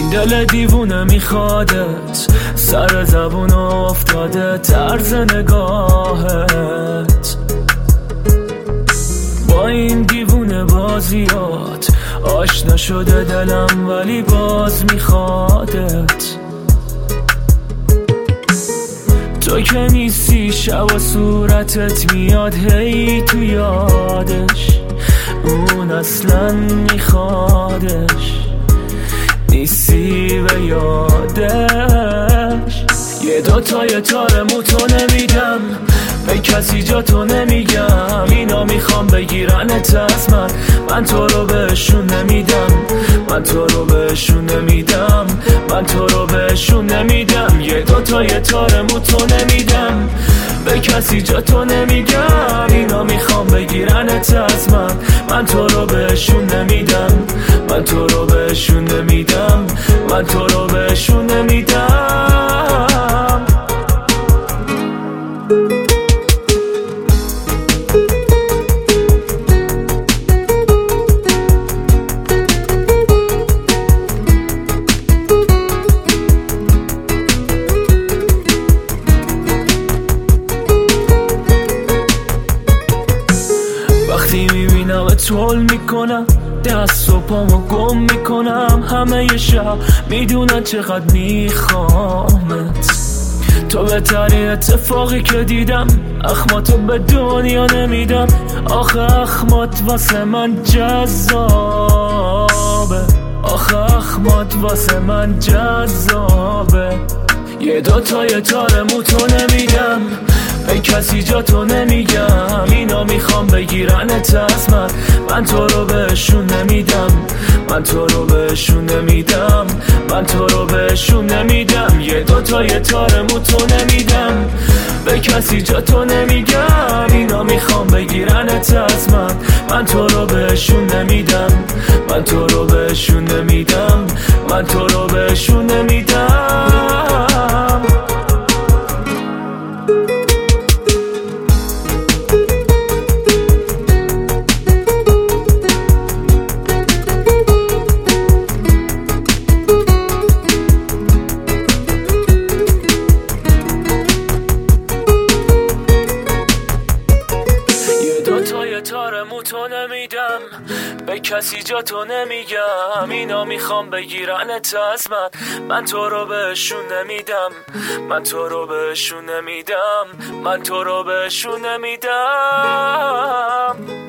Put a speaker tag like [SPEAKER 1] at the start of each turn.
[SPEAKER 1] این دل دیوونه میخوادت، سر زبون افتاده طرز نگاهت. با این دیوونه بازیات آشنا شده دلم، ولی باز میخوادت. تو که نیستی شب و صورتت میاد هی تو یادش، اون اصلا میخوادش، نیستی به یادش. یه دوتای تار موتو نمیدم، به کسی جا تو نمیگم. اینا میخوام بگیرنت از من تو رو بهشون نمیدم، من تو رو بهشون نمیدم، من تو رو بهشون نمیدم. یه دوتای تار موتو نمیدم، به کسی جا تو نمیگم. اینا میخوام بگیرنت از من تو رو بهشون نمیدم، من تو رو بهشون نمیدم، من تو رو بهشون نمیدم. وقتی میبینم تول میکنم، دست و پامو گم میکنم. همه شب میدونن چقدر میخوامت، تو بهترین اتفاقی که دیدم. اخماتو به دنیا نمیدم، آخه اخمات واسه من جذابه، آخه اخمات واسه من جذابه. یه دوتای تار موتو نمیدم، به کسی جا تو نمیگم. اینا میخوام بگیرنت از من تو رو بهشون نمیدم، من تو رو بهشون نمیدم، من تو رو بهشون نمیدم. یه دوتای تار موتو نمیدم، به کسی جا تو نمیگم. اینا میخوام بگیرنت از من تو رو بهشون نمیدم، من تو رو بهشون نمیدم، من تو رو بهشون نمیدم. تار موتو نمیدم، به کسی جا تو نمیگم. اینا میخوام بگیرنت از من تو رو بهشون نمیدم، من تو رو بهشون نمیدم، من تو رو بهشون نمیدم.